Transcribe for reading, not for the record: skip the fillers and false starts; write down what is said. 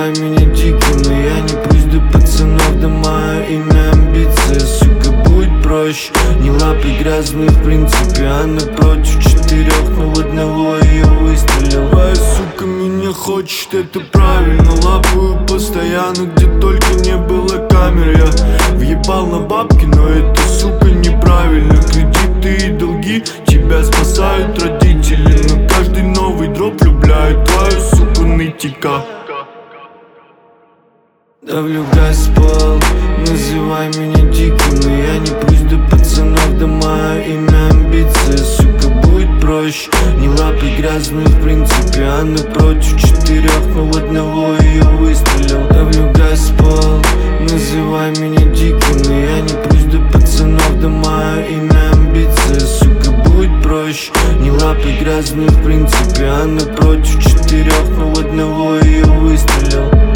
Называй меня диким, но я не пусть до пацанов, да мое имя амбиция. Сука, будет проще, не лапы грязные в принципе, а напротив четырех, но в одного я выстрелил. Твоя сука меня хочет, это правильно, лапаю постоянно, где только не было камер. Я въебал на бабки, но это, сука, неправильно. Кредиты и долги, тебя спасают родители, но каждый новый дроп влюбляет твою суку нытика. Давлю газ в пол, называй меня диким, но я не пусть до пацанов, да мое имя амбиция. Сука, будет проще, не лапы грязные в принципе, а напротив четырех, но в одного я выстрелил. Давлю газ в пол, называй меня диким, но я не пусть до пацанов, да мое имя амбиция. Сука, будет проще, не лапы грязные в принципе, а напротив четырех, но в одного я выстрелил.